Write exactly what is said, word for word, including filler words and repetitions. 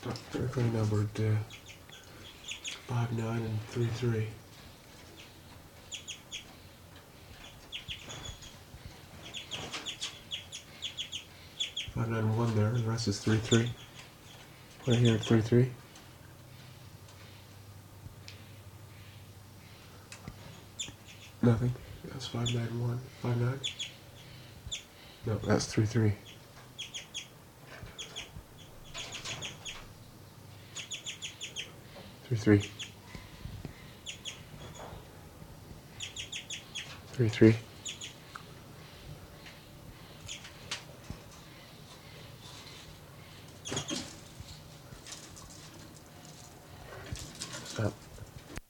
Directly numbered uh, five nine and three three. five nine one there, the rest is three three. Right here at three three. Nothing. That's five nine one. five nine. No, that's three three. three three. three three.